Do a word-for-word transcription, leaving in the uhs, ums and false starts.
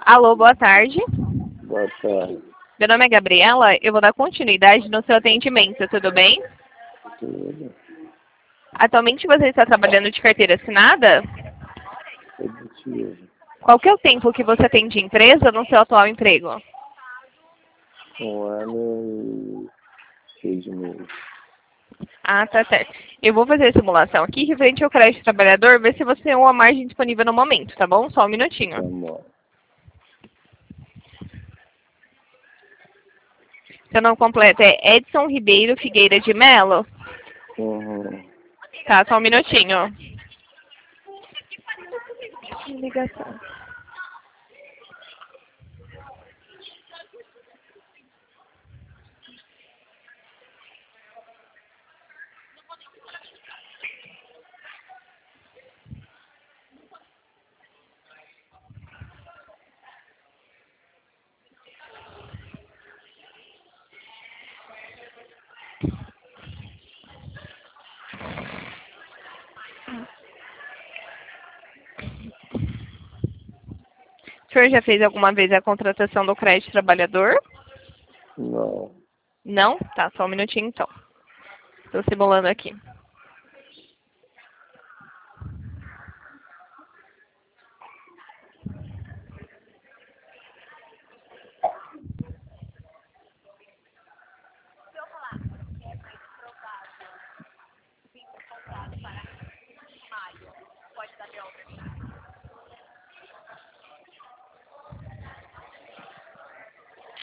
Alô, boa tarde. Boa tarde. Meu nome é Gabriela, eu vou dar continuidade no seu atendimento, tudo bem? Tudo. Atualmente você está trabalhando de carteira assinada? Positivo. Qual que é o tempo que você tem de empresa no seu atual emprego? Um ano e seis meses. Ah, tá certo. Eu vou fazer a simulação aqui referente ao crédito trabalhador, ver se você tem uma margem disponível no momento, tá bom? Só um minutinho. Tá bom. Seu nome completo é Edson Ribeiro Figueira de Melo? Uhum. Tá, só um minutinho. Ligação. O senhor já fez alguma vez a contratação do crédito trabalhador? Não. Não? Tá, só um minutinho então. Estou simulando aqui.